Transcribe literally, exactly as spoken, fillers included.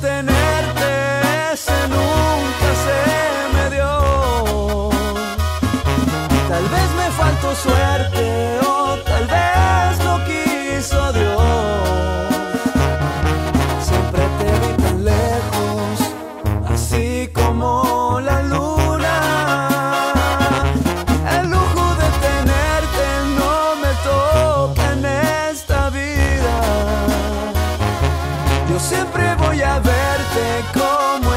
tenerte, ese nunca se me dio. Tal vez me faltó suerte o tal vez lo quiso Dios. Siempre te vi tan lejos, así como la luna. El lujo de tenerte no me toca en esta vida. Yo siempre voy a verte como